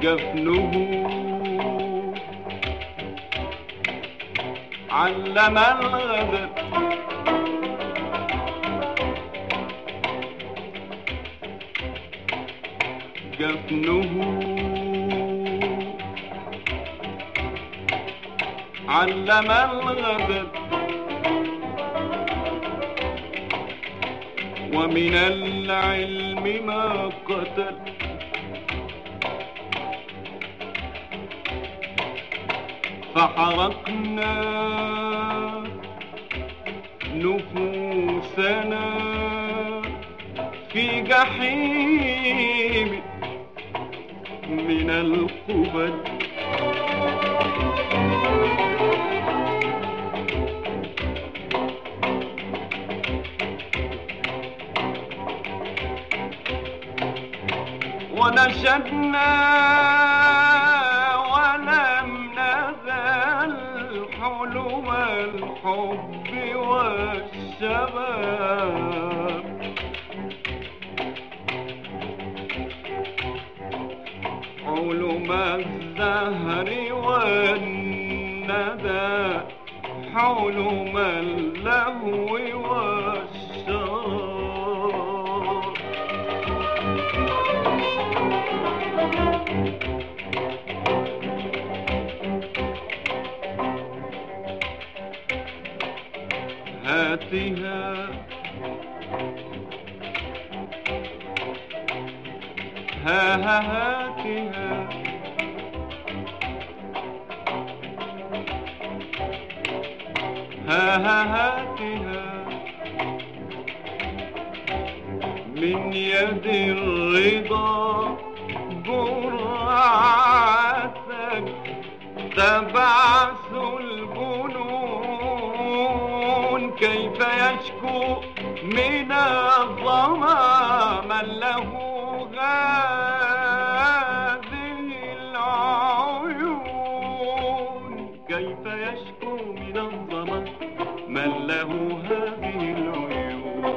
جفنه علم الغدر جفنه علم الغدر ومن العلم ما قتل فحرقنا نفوسنا في جحيم من القبل ونشدنا ولم نزل حلم الحب والشباب حلم الزهر والندى حلم اللهو والشراب هاتها هاتها هاتها من يد الرضا جرعة تبعث الجنون كيف يشكو من الظما من له هذه العيون كيف يشكو من الظما من له هذه العيون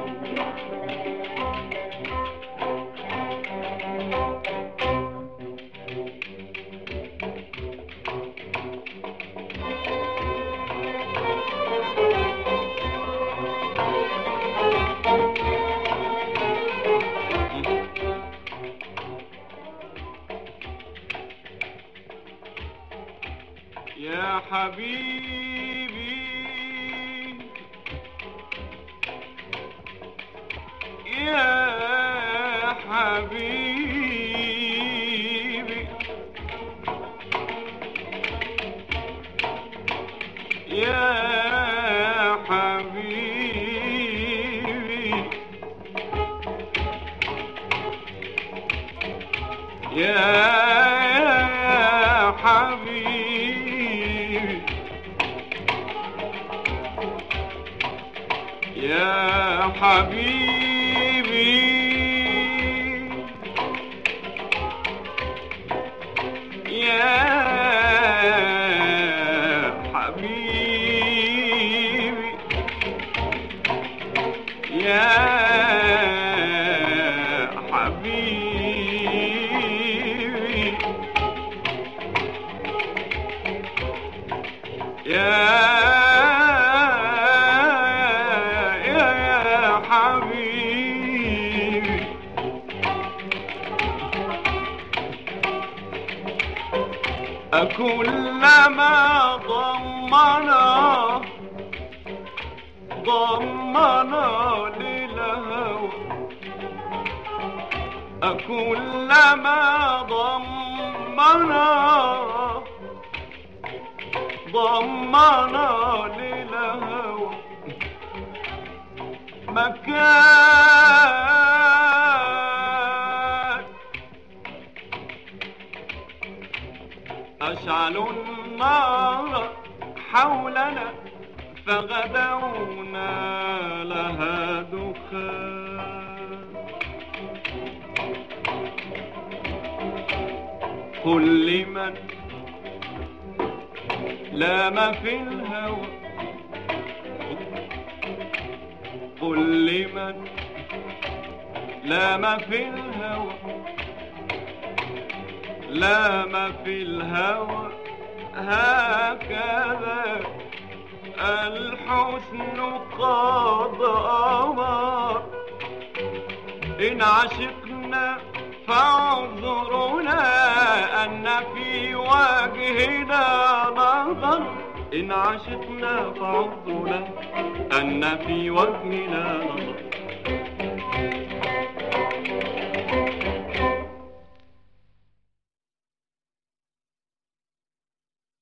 يا حبيبي يا حبيبي يا حبيبي يا حبيبي يا حبيبي يا حبيبي يا حبيبي يا حبيبي أكلما ضمنا للهوى أكلما ضمنا للهوى مكان أشعلوا النار حولنا فغدونا لها دخان قل لمن لام في الهوى قل لمن لام في الهوى لا ما في الهوى هكذا الحسن قد أمر. إن عشقنا فاعذرنا أن في وجهنا نظر. إن عشقنا فاعذرنا أن في وجهنا نظر.